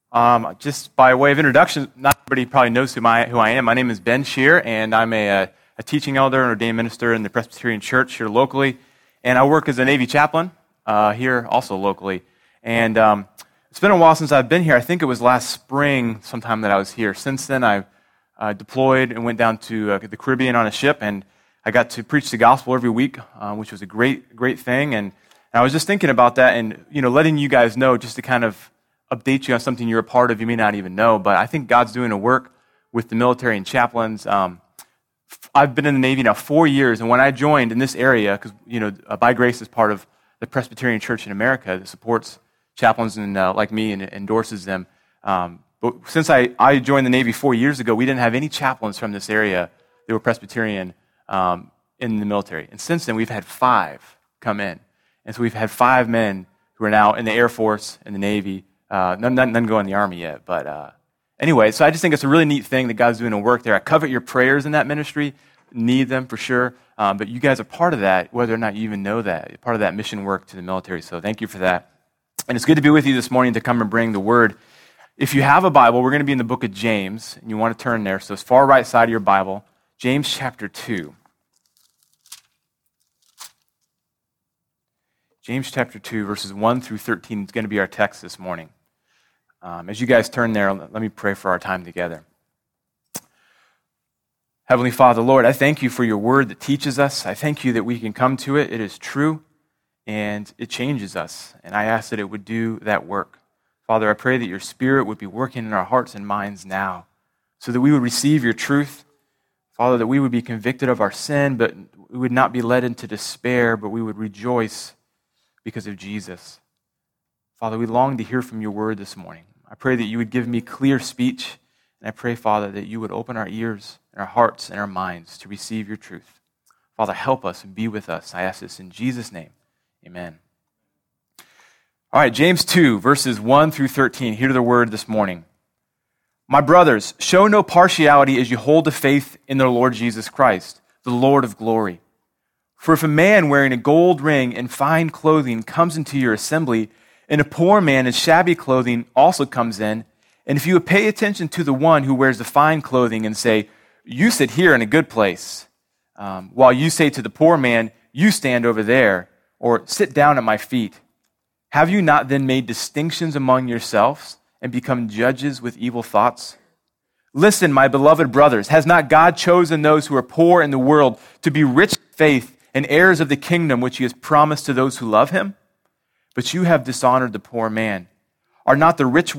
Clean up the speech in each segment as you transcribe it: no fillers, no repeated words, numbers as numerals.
Just by way of introduction, not everybody probably knows who I am. My name is Ben Shear, and I'm a teaching elder and ordained minister in the Presbyterian Church here locally. And I work as a Navy chaplain here also locally. And it's been a while since I've been here. I think it was last spring sometime that I was here. Since then, I've deployed and went down to the Caribbean on a ship, and I got to preach the gospel every week, which was a great thing. And I was just thinking about that and, letting you guys know just to kind of update you on something you're a part of you may not even know, but I think God's doing a work with the military and chaplains. I've been in the Navy now 4 years, and when I joined in this area, because, By Grace is part of the Presbyterian Church in America that supports chaplains and like me and endorses them. But since I joined the Navy 4 years ago, we didn't have any chaplains from this area that were Presbyterian in the military. And since then, we've had 5 come in. And so we've had 5 men who are now in the Air Force and the Navy. None go in the Army yet, but anyway, so I just think it's a really neat thing that God's doing a work there. I covet your prayers in that ministry, need them for sure, but you guys are part of that, whether or not you even know that. You're part of that mission work to the military, so thank you for that. And it's good to be with you this morning to come and bring the Word. If you have a Bible, we're going to be in the book of James, and you want to turn there, so it's far right side of your Bible, James chapter 2. James chapter 2, verses 1 through 13 is going to be our text this morning. As you guys turn there, let me pray for our time together. Heavenly Father, Lord, I thank you for your word that teaches us. I thank you that we can come to it. It is true, and it changes us. And I ask that it would do that work. Father, I pray that your Spirit would be working in our hearts and minds now, so that we would receive your truth. Father, that we would be convicted of our sin, but we would not be led into despair, but we would rejoice because of Jesus. Father, we long to hear from your word this morning. I pray that you would give me clear speech, and I pray, Father, that you would open our ears and our hearts and our minds to receive your truth. Father, help us and be with us. I ask this in Jesus' name. Amen. All right, James 2, verses 1 through 13. Hear the word this morning. My brothers, show no partiality as you hold to faith in the Lord Jesus Christ, the Lord of glory. For if a man wearing a gold ring and fine clothing comes into your assembly, and a poor man in shabby clothing also comes in, and if you would pay attention to the one who wears the fine clothing and say, you sit here in a good place, while you say to the poor man, you stand over there, or sit down at my feet, have you not then made distinctions among yourselves and become judges with evil thoughts? Listen, my beloved brothers, has not God chosen those who are poor in the world to be rich in faith and heirs of the kingdom which he has promised to those who love him? But you have dishonored the poor man. Are not the rich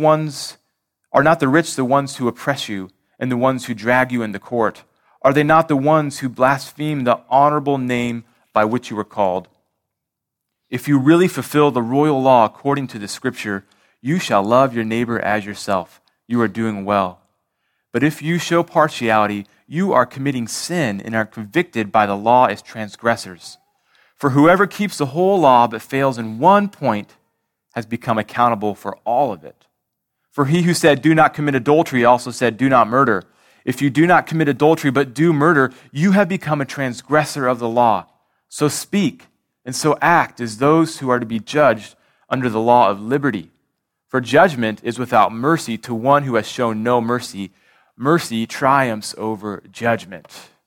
the ones who oppress you and the ones who drag you into court? Are they not the ones who blaspheme the honorable name by which you were called? If you really fulfill the royal law according to the scripture, you shall love your neighbor as yourself. You are doing well. But if you show partiality, you are committing sin and are convicted by the law as transgressors. For whoever keeps the whole law but fails in one point has become accountable for all of it. For he who said, do not commit adultery, also said, do not murder. If you do not commit adultery but do murder, you have become a transgressor of the law. So speak and so act as those who are to be judged under the law of liberty. For judgment is without mercy to one who has shown no mercy. Mercy triumphs over judgment.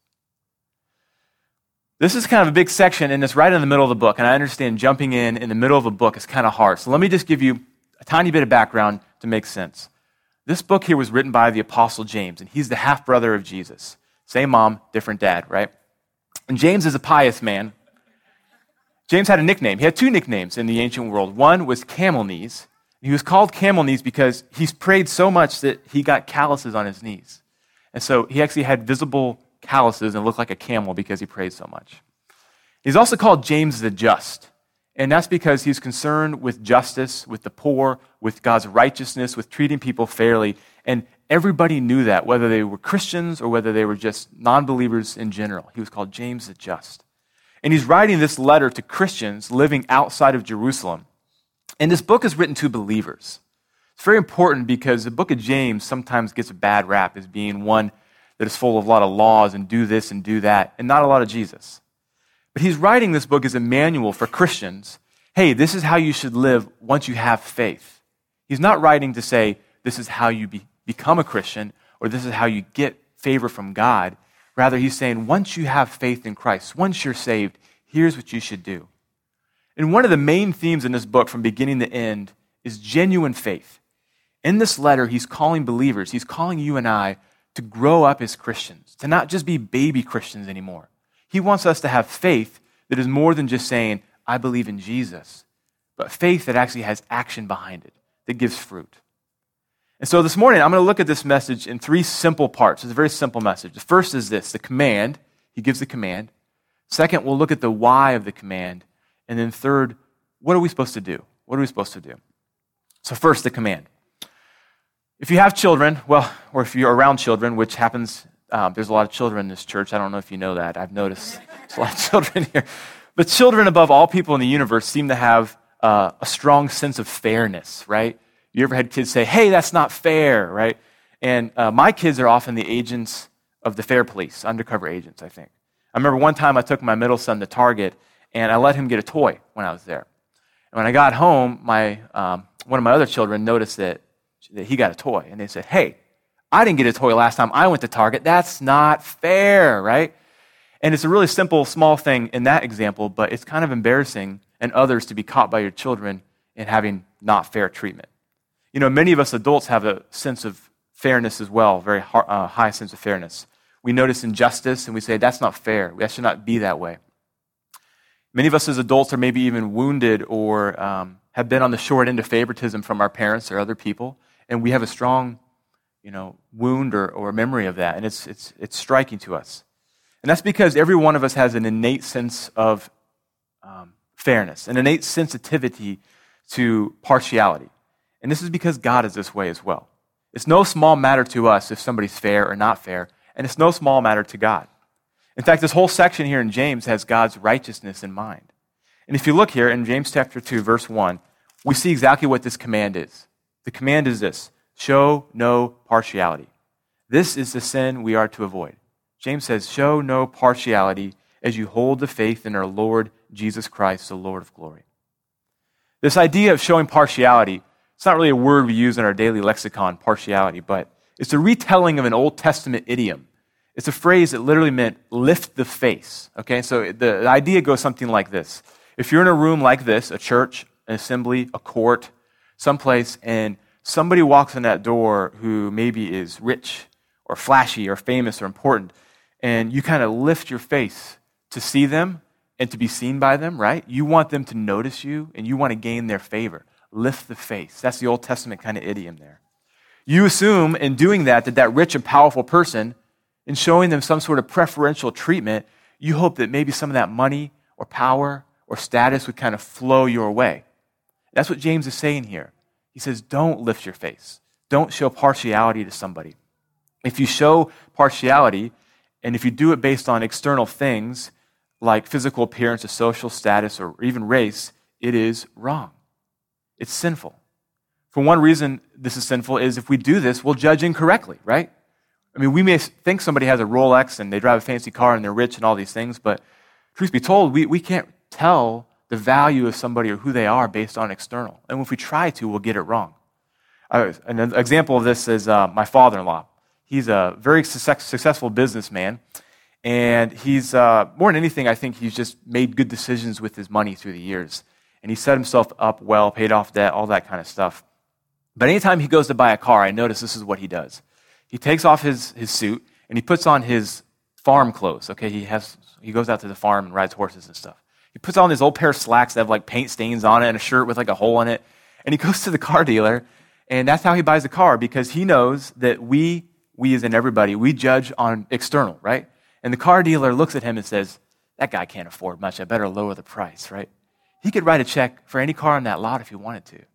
This is kind of a big section, and it's right in the middle of the book, and I understand jumping in the middle of a book is kind of hard. So let me just give you a tiny bit of background to make sense. This book here was written by the Apostle James, and he's the half-brother of Jesus. Same mom, different dad, right? And James is a pious man. James had a nickname. He had 2 nicknames in the ancient world. One was Camel Knees. He was called Camel Knees because he's prayed so much that he got calluses on his knees. And so he actually had visible calluses and looked like a camel because he prayed so much. He's also called James the Just, and that's because he's concerned with justice, with the poor, with God's righteousness, with treating people fairly, and everybody knew that, whether they were Christians or whether they were just non-believers in general. He was called James the Just. And he's writing this letter to Christians living outside of Jerusalem. And this book is written to believers. It's very important because the book of James sometimes gets a bad rap as being one that is full of a lot of laws and do this and do that, and not a lot of Jesus. But he's writing this book as a manual for Christians. Hey, this is how you should live once you have faith. He's not writing to say, this is how you become a Christian, or this is how you get favor from God. Rather, he's saying, once you have faith in Christ, once you're saved, here's what you should do. And one of the main themes in this book from beginning to end is genuine faith. In this letter, he's calling believers, he's calling you and I to grow up as Christians, to not just be baby Christians anymore. He wants us to have faith that is more than just saying, I believe in Jesus, but faith that actually has action behind it, that gives fruit. And so this morning, I'm going to look at this message in three simple parts. It's a very simple message. The first is this, the command. He gives the command. Second, we'll look at the why of the command. And then third, what are we supposed to do? What are we supposed to do? So first, the command. If you have children, well, or if you're around children, which happens, there's a lot of children in this church. I don't know if you know that. I've noticed there's a lot of children here. But children, above all people in the universe, seem to have a strong sense of fairness, right? You ever had kids say, hey, that's not fair, right? And my kids are often the agents of the fair police, undercover agents, I think. I remember one time I took my middle son to Target, and I let him get a toy when I was there. And when I got home, one of my other children noticed that he got a toy. And they said, hey, I didn't get a toy last time I went to Target. That's not fair, right? And it's a really simple, small thing in that example, but it's kind of embarrassing and others to be caught by your children in having not fair treatment. You know, many of us adults have a sense of fairness as well, very high sense of fairness. We notice injustice and we say, that's not fair. That should not be that way. Many of us as adults are maybe even wounded or have been on the short end of favoritism from our parents or other people, and we have a strong, wound or memory of that, and it's striking to us. And that's because every one of us has an innate sense of fairness, an innate sensitivity to partiality. And this is because God is this way as well. It's no small matter to us if somebody's fair or not fair, and it's no small matter to God. In fact, this whole section here in James has God's righteousness in mind. And if you look here in James chapter 2, verse 1, we see exactly what this command is. The command is this: show no partiality. This is the sin we are to avoid. James says, show no partiality as you hold the faith in our Lord Jesus Christ, the Lord of glory. This idea of showing partiality, it's not really a word we use in our daily lexicon, partiality, but it's a retelling of an Old Testament idiom. It's a phrase that literally meant lift the face. Okay, so the idea goes something like this. If you're in a room like this, a church, an assembly, a court, someplace, and somebody walks in that door who maybe is rich or flashy or famous or important, and you kind of lift your face to see them and to be seen by them, right? You want them to notice you and you want to gain their favor. Lift the face. That's the Old Testament kind of idiom there. You assume in doing that rich and powerful person, in showing them some sort of preferential treatment, you hope that maybe some of that money or power or status would kind of flow your way. That's what James is saying here. He says, don't lift your face. Don't show partiality to somebody. If you show partiality, and if you do it based on external things like physical appearance or social status or even race, it is wrong. It's sinful. For one reason this is sinful is if we do this, we'll judge incorrectly, right? I mean, we may think somebody has a Rolex and they drive a fancy car and they're rich and all these things, but truth be told, we can't tell the value of somebody or who they are based on external. And if we try to, we'll get it wrong. An example of this is my father-in-law. He's a very successful businessman, and he's, more than anything, I think he's just made good decisions with his money through the years. And he set himself up well, paid off debt, all that kind of stuff. But anytime he goes to buy a car, I notice this is what he does. He takes off his suit, and he puts on his farm clothes. Okay, he goes out to the farm and rides horses and stuff. He puts on this old pair of slacks that have like paint stains on it and a shirt with like a hole in it. And he goes to the car dealer, and that's how he buys the car, because he knows that we as in everybody, we judge on external, right? And the car dealer looks at him and says, that guy can't afford much. I better lower the price, right? He could write a check for any car on that lot if he wanted to.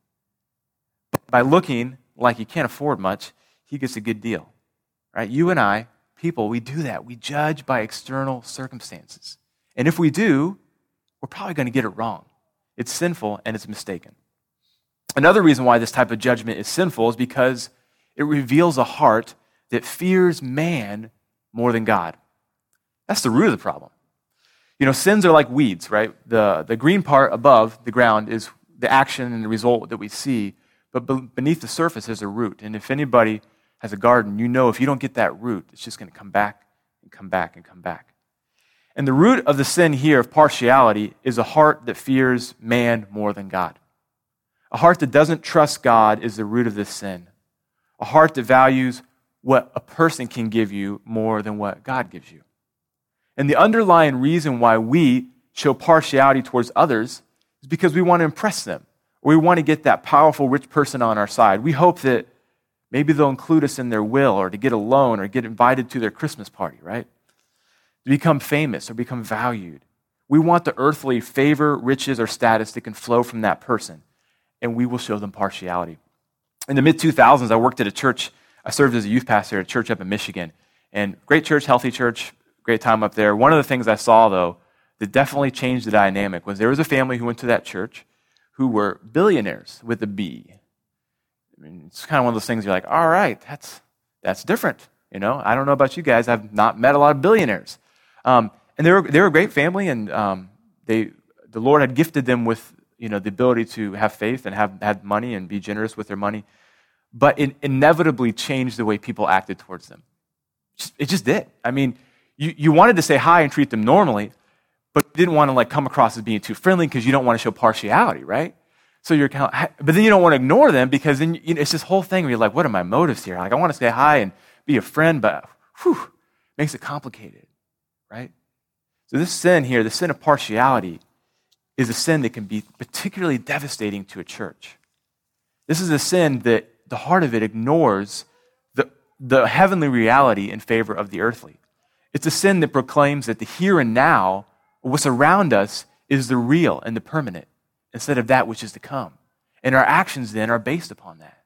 By looking like he can't afford much, he gets a good deal, right? You and I, people, we do that. We judge by external circumstances. And if we do, we're probably going to get it wrong. It's sinful and it's mistaken. Another reason why this type of judgment is sinful is because it reveals a heart that fears man more than God. That's the root of the problem. You know, sins are like weeds, right? The green part above the ground is the action and the result that we see, but beneath the surface is a root. And if anybody has a garden, you know if you don't get that root, it's just going to come back and come back and come back. And the root of the sin here of partiality is a heart that fears man more than God. A heart that doesn't trust God is the root of this sin. A heart that values what a person can give you more than what God gives you. And the underlying reason why we show partiality towards others is because we want to impress them, or we want to get that powerful, rich person on our side. We hope that maybe they'll include us in their will, or to get a loan, or get invited to their Christmas party, right? To become famous or become valued. We want the earthly favor, riches, or status that can flow from that person, and we will show them partiality. In the mid-2000s, I worked at a church. I served as a youth pastor at a church up in Michigan, and great church, healthy church, great time up there. One of the things I saw, though, that definitely changed the dynamic was there was a family who went to that church who were billionaires with a B. I mean, it's kind of one of those things you're like, all right, that's different. You know, I don't know about you guys. I've not met a lot of billionaires. And they were a great family, and the Lord had gifted them with the ability to have faith and had money and be generous with their money. But it inevitably changed the way people acted towards them. It just did. I mean, you wanted to say hi and treat them normally, but didn't want to come across as being too friendly because you don't want to show partiality, right? So you're but then you don't want to ignore them because then it's this whole thing where you're like, what are my motives here? Like, I want to say hi and be a friend, but makes it complicated, right? So this sin here, the sin of partiality, is a sin that can be particularly devastating to a church. This is a sin that the heart of it ignores the heavenly reality in favor of the earthly. It's a sin that proclaims that the here and now, what's around us, is the real and the permanent, instead of that which is to come. And our actions then are based upon that.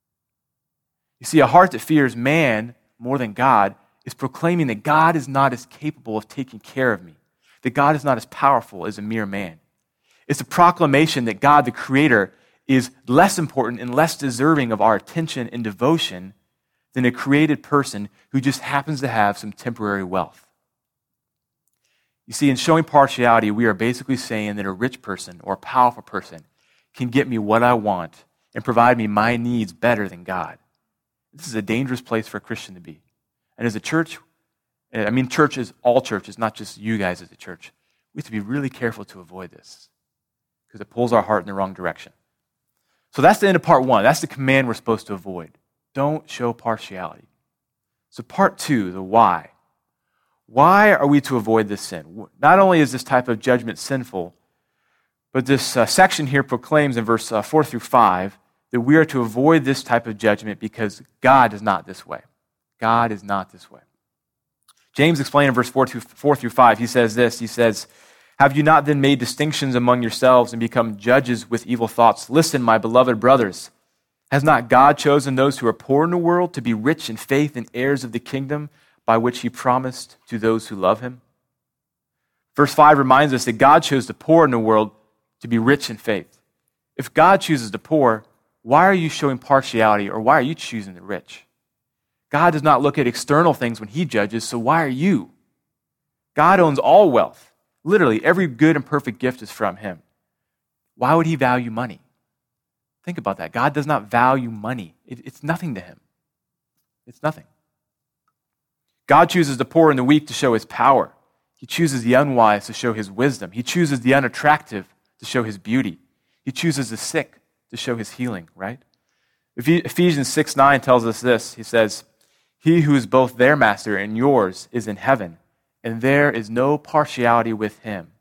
You see, a heart that fears man more than God is proclaiming that God is not as capable of taking care of me, that God is not as powerful as a mere man. It's a proclamation that God, the Creator, is less important and less deserving of our attention and devotion than a created person who just happens to have some temporary wealth. You see, in showing partiality, we are basically saying that a rich person or a powerful person can get me what I want and provide me my needs better than God. This is a dangerous place for a Christian to be. And as a church, I mean churches, all churches, not just you guys as a church, we have to be really careful to avoid this because it pulls our heart in the wrong direction. So that's the end of part one. That's the command we're supposed to avoid. Don't show partiality. So part two, the why. Why are we to avoid this sin? Not only is this type of judgment sinful, but this section here proclaims in verse 4 through 5 that we are to avoid this type of judgment because God is not this way. God is not this way. James explained in verse 4 through 5, he says this, he says, "Have you not then made distinctions among yourselves and become judges with evil thoughts? Listen, my beloved brothers, has not God chosen those who are poor in the world to be rich in faith and heirs of the kingdom by which he promised to those who love him?" Verse 5 reminds us that God chose the poor in the world to be rich in faith. If God chooses the poor, why are you showing partiality, or why are you choosing the rich? God does not look at external things when he judges, so why are you? God owns all wealth. Literally, every good and perfect gift is from him. Why would he value money? Think about that. God does not value money. It's nothing to him. It's nothing. God chooses the poor and the weak to show his power. He chooses the unwise to show his wisdom. He chooses the unattractive to show his beauty. He chooses the sick to show his healing, right? Ephesians 6:9 tells us this. He says, "He who is both their master and yours is in heaven, and there is no partiality with him."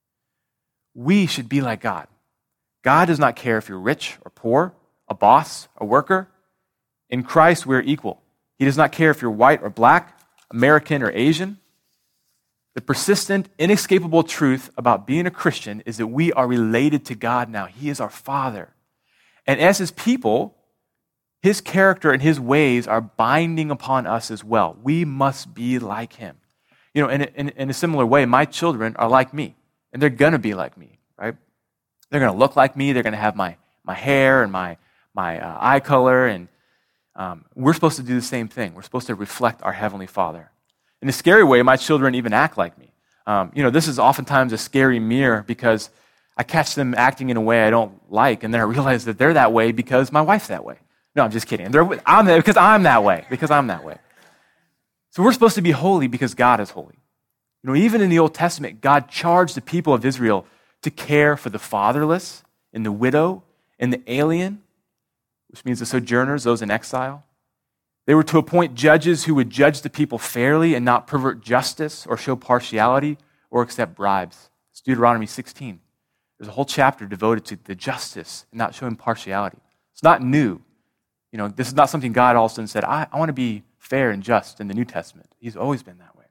We should be like God. God does not care if you're rich or poor, a boss, a worker. In Christ, we're equal. He does not care if you're white or black, American or Asian. The persistent, inescapable truth about being a Christian is that we are related to God now. He is our Father. And as his people, his character and his ways are binding upon us as well. We must be like him. You know, in a similar way, my children are like me, and they're going to be like me, right? They're going to look like me. They're going to have my hair and my eye color, and we're supposed to do the same thing. We're supposed to reflect our Heavenly Father. In a scary way, my children even act like me. This is oftentimes a scary mirror because I catch them acting in a way I don't like, and then I realize that they're that way because my wife's that way. No, I'm just kidding. Because I'm that way. So we're supposed to be holy because God is holy. Even in the Old Testament, God charged the people of Israel to care for the fatherless and the widow and the alien, which means the sojourners, those in exile. They were to appoint judges who would judge the people fairly and not pervert justice or show partiality or accept bribes. It's Deuteronomy 16. There's a whole chapter devoted to the justice and not showing partiality. It's not new. This is not something God all of a sudden said, I want to be fair and just in the New Testament. He's always been that way.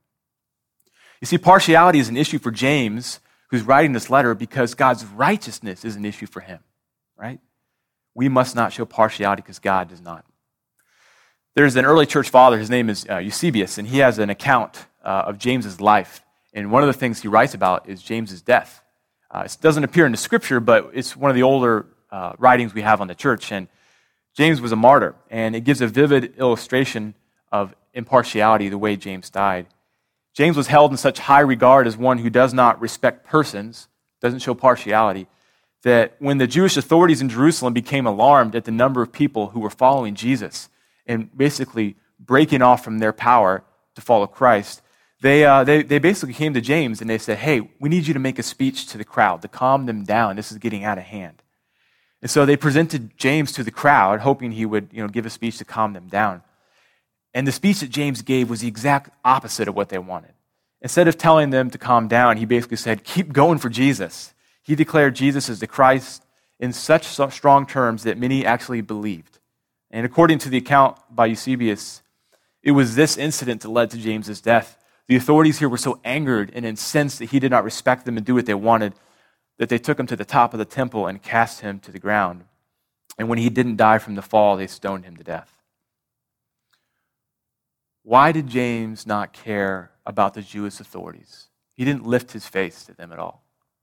You see, partiality is an issue for James, who's writing this letter, because God's righteousness is an issue for him, right? We must not show partiality because God does not. There's an early church father, his name is Eusebius, and he has an account of James's life. And one of the things he writes about is James's death. It doesn't appear in the scripture, but it's one of the older writings we have on the church. And James was a martyr, and it gives a vivid illustration of impartiality, the way James died. James was held in such high regard as one who does not respect persons, doesn't show partiality, that when the Jewish authorities in Jerusalem became alarmed at the number of people who were following Jesus and basically breaking off from their power to follow Christ, they basically came to James and they said, hey, we need you to make a speech to the crowd to calm them down. This is getting out of hand. And so they presented James to the crowd, hoping he would give a speech to calm them down. And the speech that James gave was the exact opposite of what they wanted. Instead of telling them to calm down, he basically said, keep going for Jesus. He declared Jesus as the Christ in such strong terms that many actually believed. And according to the account by Eusebius, it was this incident that led to James's death. The authorities here were so angered and incensed that he did not respect them and do what they wanted, that they took him to the top of the temple and cast him to the ground. And when he didn't die from the fall, they stoned him to death. Why did James not care about the Jewish authorities? He didn't lift his face to them at all.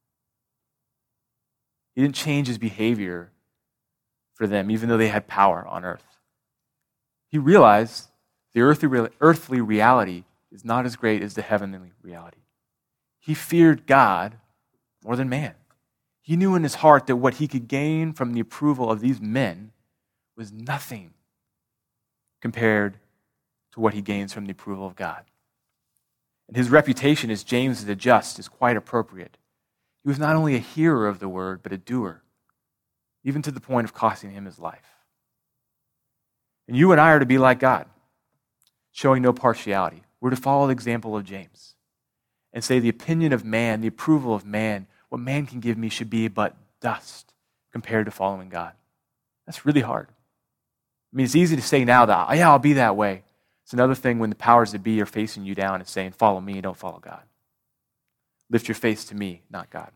He didn't change his behavior for them, even though they had power on earth. He realized the earthly reality is not as great as the heavenly reality. He feared God more than man. He knew in his heart that what he could gain from the approval of these men was nothing compared to what he gains from the approval of God. And his reputation as James the Just is quite appropriate. He was not only a hearer of the word, but a doer, even to the point of costing him his life. And you and I are to be like God, showing no partiality. We're to follow the example of James and say the opinion of man, the approval of man, what man can give me should be but dust compared to following God. That's really hard. I mean, it's easy to say now that, yeah, I'll be that way. It's another thing when the powers that be are facing you down and saying, follow me, don't follow God. Lift your face to me, not God.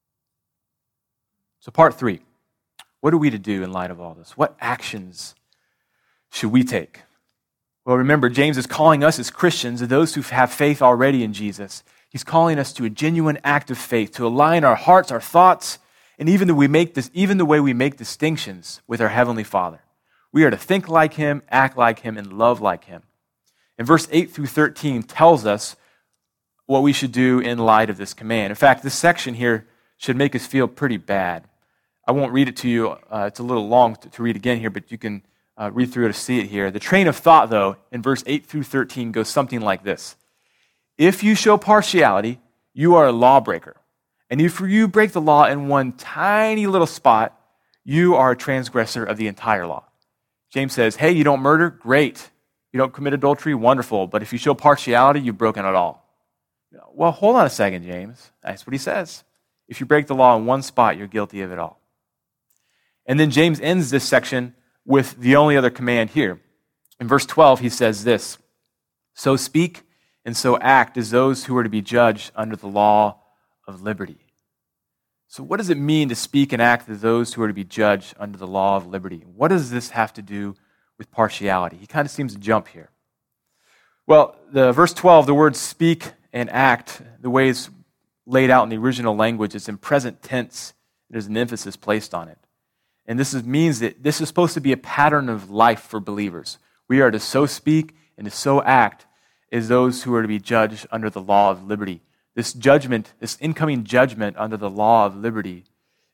So part 3, what are we to do in light of all this? What actions should we take? Well, remember, James is calling us as Christians, those who have faith already in Jesus. He's calling us to a genuine act of faith, to align our hearts, our thoughts, and even the way we make distinctions with our Heavenly Father. We are to think like Him, act like Him, and love like Him. And verse 8 through 13 tells us what we should do in light of this command. In fact, this section here should make us feel pretty bad. I won't read it to you. It's a little long to read again here, but you can read through it to see it here. The train of thought, though, in verse 8 through 13 goes something like this. If you show partiality, you are a lawbreaker. And if you break the law in one tiny little spot, you are a transgressor of the entire law. James says, hey, you don't murder? Great. You don't commit adultery? Wonderful. But if you show partiality, you've broken it all. Well, hold on a second, James. That's what he says. If you break the law in one spot, you're guilty of it all. And then James ends this section with the only other command here. In verse 12, he says this, so speak and so act as those who are to be judged under the law of liberty. So what does it mean to speak and act as those who are to be judged under the law of liberty? What does this have to do with partiality? He kind of seems to jump here. Well, verse 12, the words speak and act, the way it's laid out in the original language, it's in present tense. There's an emphasis placed on it. And means that this is supposed to be a pattern of life for believers. We are to so speak and to so act as those who are to be judged under the law of liberty. This judgment, this incoming judgment under the law of liberty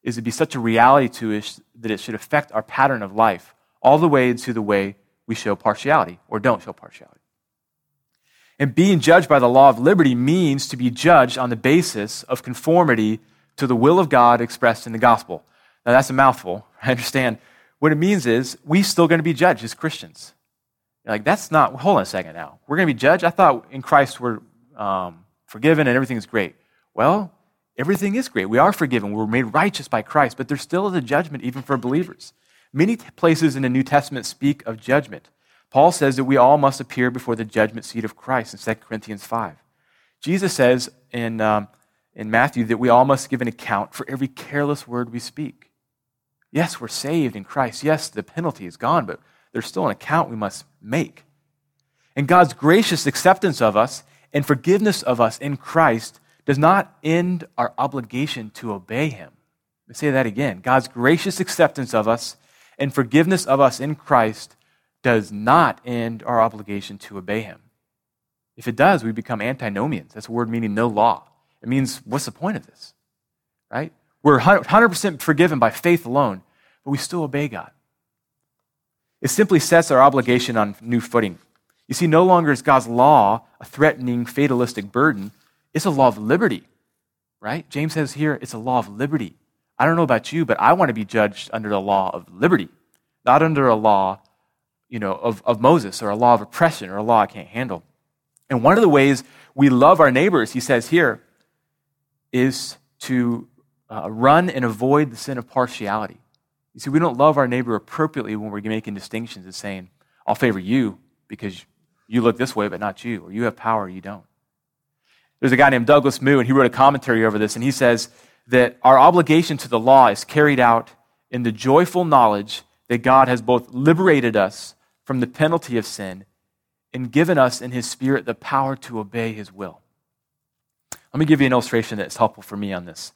is to be such a reality to us that it should affect our pattern of life all the way to the way we show partiality or don't show partiality. And being judged by the law of liberty means to be judged on the basis of conformity to the will of God expressed in the gospel. Now that's a mouthful, I understand. What it means is we're still going to be judged as Christians. You're like, that's not, hold on a second now. We're going to be judged? I thought in Christ we're forgiven and everything is great. Well, everything is great. We are forgiven. We're made righteous by Christ, but there still is a judgment even for believers. Many places in the New Testament speak of judgment. Paul says that we all must appear before the judgment seat of Christ in 2 Corinthians 5. Jesus says in Matthew that we all must give an account for every careless word we speak. Yes, we're saved in Christ. Yes, the penalty is gone, but there's still an account we must make. And God's gracious acceptance of us and forgiveness of us in Christ does not end our obligation to obey him. Let me say that again. God's gracious acceptance of us and forgiveness of us in Christ does not end our obligation to obey him. If it does, we become antinomians. That's a word meaning no law. It means, what's the point of this? Right? We're 100% forgiven by faith alone, but we still obey God. It simply sets our obligation on new footing. You see, no longer is God's law a threatening, fatalistic burden. It's a law of liberty, right? James says here, it's a law of liberty. I don't know about you, but I want to be judged under the law of liberty, not under a law, of Moses or a law of oppression or a law I can't handle. And one of the ways we love our neighbors, he says here, is to run and avoid the sin of partiality. You see, we don't love our neighbor appropriately when we're making distinctions and saying, I'll favor you because you look this way, but not you, or you have power, or you don't. There's a guy named Douglas Moo, and he wrote a commentary over this, and he says that our obligation to the law is carried out in the joyful knowledge that God has both liberated us from the penalty of sin and given us in his Spirit the power to obey his will. Let me give you an illustration that's helpful for me on this.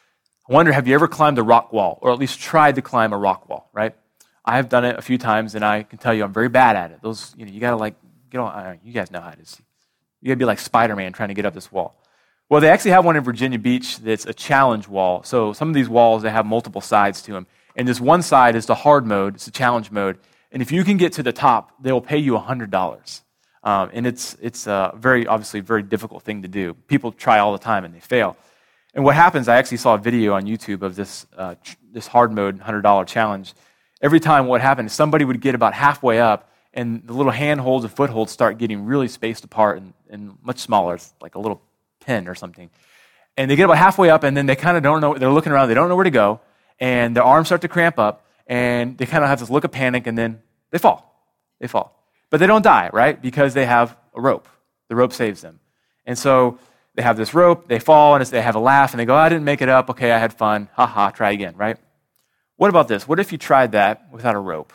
I wonder, have you ever climbed a rock wall, or at least tried to climb a rock wall, right? I have done it a few times, and I can tell you I'm very bad at it. Those, you got to get on, you guys know how it is. You got to be like Spider-Man trying to get up this wall. Well, they actually have one in Virginia Beach that's a challenge wall. So some of these walls, they have multiple sides to them. And this one side is the hard mode, it's the challenge mode. And if you can get to the top, they will pay you $100. And it's a obviously very difficult thing to do. People try all the time and they fail. And what happens, I actually saw a video on YouTube of this hard mode $100 challenge. Every time what happened is somebody would get about halfway up and the little handholds and footholds start getting really spaced apart and much smaller. It's like a little pin or something. And they get about halfway up and then they kind of don't know, they're looking around, they don't know where to go, and their arms start to cramp up and they kind of have this look of panic and then they fall. They fall. But they don't die, right? Because they have a rope. The rope saves them. And so they have this rope, they fall, and they have a laugh, and they go, I didn't make it up, okay, I had fun, ha, try again, right? What about this? What if you tried that without a rope?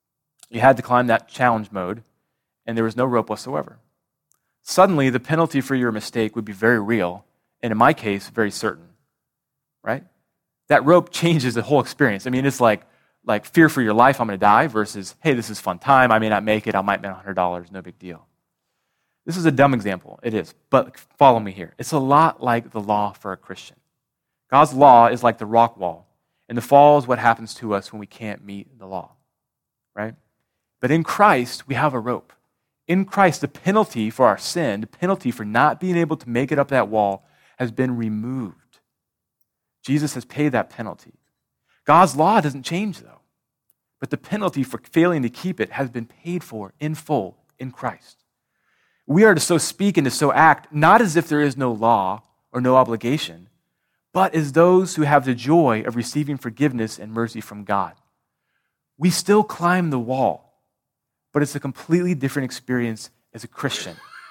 You had to climb that challenge mode, and there was no rope whatsoever. Suddenly, the penalty for your mistake would be very real, and in my case, very certain, right? That rope changes the whole experience. I mean, it's like fear for your life, I'm going to die, versus, hey, this is fun time, I may not make it, I might make $100, no big deal. This is a dumb example, it is, but follow me here. It's a lot like the law for a Christian. God's law is like the rock wall, and the fall is what happens to us when we can't meet the law, right? But in Christ, we have a rope. In Christ, the penalty for our sin, the penalty for not being able to make it up that wall has been removed. Jesus has paid that penalty. God's law doesn't change, though, but the penalty for failing to keep it has been paid for in full in Christ. We are to so speak and to so act, not as if there is no law or no obligation, but as those who have the joy of receiving forgiveness and mercy from God. We still climb the wall, but it's a completely different experience as a Christian.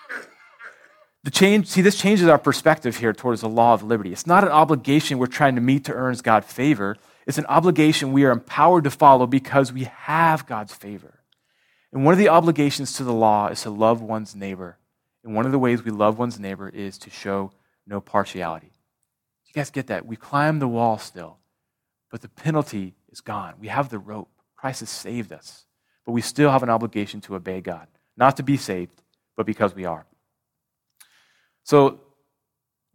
This changes our perspective here towards the law of liberty. It's not an obligation we're trying to meet to earn God's favor. It's an obligation we are empowered to follow because we have God's favor. And one of the obligations to the law is to love one's neighbor. And one of the ways we love one's neighbor is to show no partiality. You guys get that? We climb the wall still, but the penalty is gone. We have the rope. Christ has saved us. But we still have an obligation to obey God. Not to be saved, but because we are. So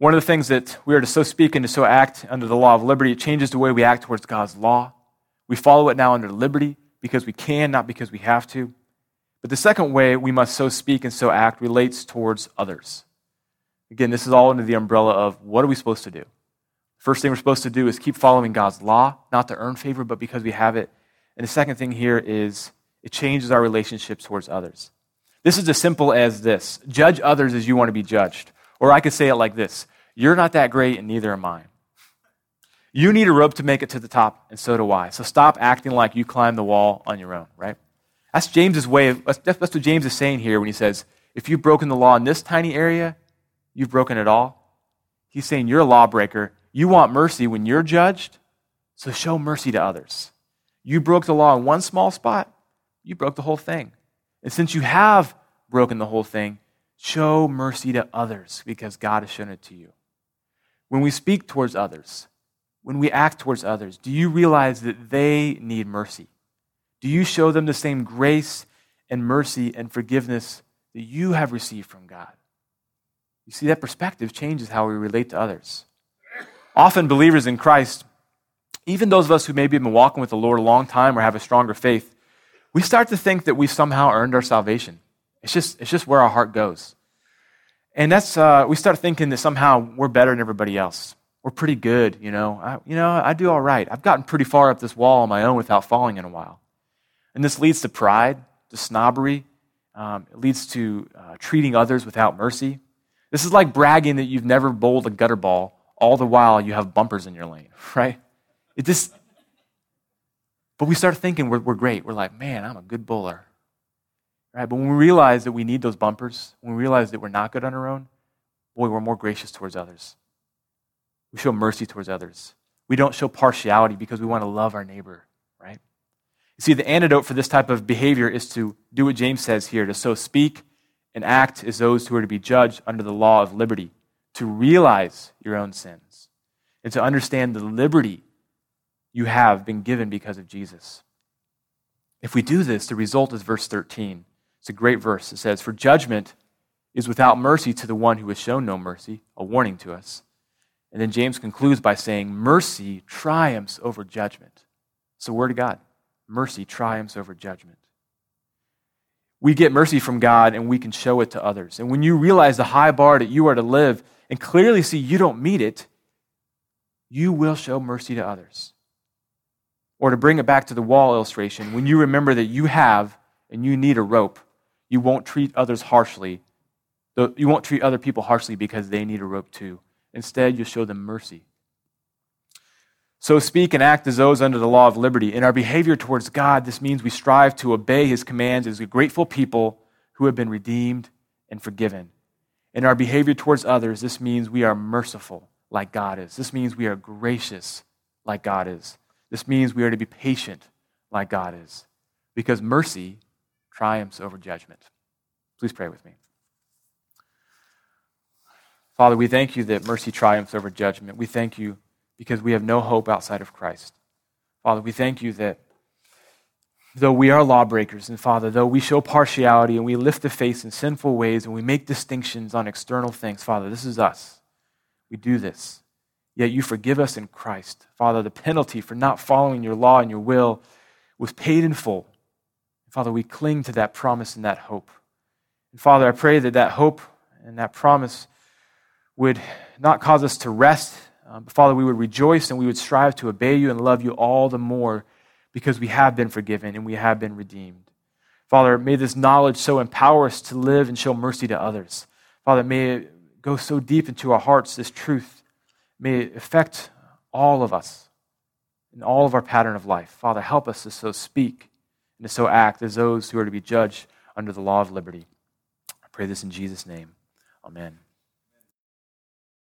One of the things that we are to so speak and to so act under the law of liberty, it changes the way we act towards God's law. We follow it now under liberty because we can, not because we have to. But the second way we must so speak and so act relates towards others. Again, this is all under the umbrella of what are we supposed to do? First thing we're supposed to do is keep following God's law, not to earn favor, but because we have it. And the second thing here is it changes our relationships towards others. This is as simple as this. Judge others as you want to be judged. Or I could say it like this. You're not that great and neither am I. You need a rope to make it to the top, and so do I. So stop acting like you climbed the wall on your own, right? That's James's way of, that's what James is saying here when he says, if you've broken the law in this tiny area, you've broken it all. He's saying you're a lawbreaker. You want mercy when you're judged, so show mercy to others. You broke the law in one small spot, you broke the whole thing. And since you have broken the whole thing, show mercy to others because God has shown it to you. When we speak towards others, when we act towards others, do you realize that they need mercy? Do you show them the same grace and mercy and forgiveness that you have received from God? You see, that perspective changes how we relate to others. Often believers in Christ, even those of us who maybe have been walking with the Lord a long time or have a stronger faith, we start to think that we've somehow earned our salvation. It's just where our heart goes. And that's we start thinking that somehow we're better than everybody else. We're pretty good, I do all right. I've gotten pretty far up this wall on my own without falling in a while. And this leads to pride, to snobbery. It leads to treating others without mercy. This is like bragging that you've never bowled a gutter ball, all the while you have bumpers in your lane, right? But we start thinking we're great. We're like, man, I'm a good bowler. Right? But when we realize that we need those bumpers, when we realize that we're not good on our own, boy, we're more gracious towards others. We show mercy towards others. We don't show partiality because we want to love our neighbor, right? You see, the antidote for this type of behavior is to do what James says here, to so speak and act as those who are to be judged under the law of liberty, to realize your own sins, and to understand the liberty you have been given because of Jesus. If we do this, the result is verse 13. It's a great verse. It says, "For judgment is without mercy to the one who has shown no mercy," a warning to us. And then James concludes by saying, mercy triumphs over judgment. It's the word of God. Mercy triumphs over judgment. We get mercy from God and we can show it to others. And when you realize the high bar that you are to live and clearly see you don't meet it, you will show mercy to others. Or to bring it back to the wall illustration, when you remember that you have and you need a rope, you won't treat others harshly. You won't treat other people harshly because they need a rope too. Instead, you'll show them mercy. So speak and act as those under the law of liberty. In our behavior towards God, this means we strive to obey His commands as a grateful people who have been redeemed and forgiven. In our behavior towards others, this means we are merciful like God is. This means we are gracious like God is. This means we are to be patient like God is. Because mercy triumphs over judgment. Please pray with me. Father, we thank you that mercy triumphs over judgment. We thank you because we have no hope outside of Christ. Father, we thank you that though we are lawbreakers, and Father, though we show partiality and we lift the face in sinful ways and we make distinctions on external things, Father, this is us. We do this. Yet you forgive us in Christ. Father, the penalty for not following your law and your will was paid in full. Father, we cling to that promise and that hope. And Father, I pray that that hope and that promise would not cause us to rest, but Father, we would rejoice and we would strive to obey you and love you all the more because we have been forgiven and we have been redeemed. Father, may this knowledge so empower us to live and show mercy to others. Father, may it go so deep into our hearts, this truth. May it affect all of us in all of our pattern of life. Father, help us to so speak and to so act as those who are to be judged under the law of liberty. I pray this in Jesus' name. Amen.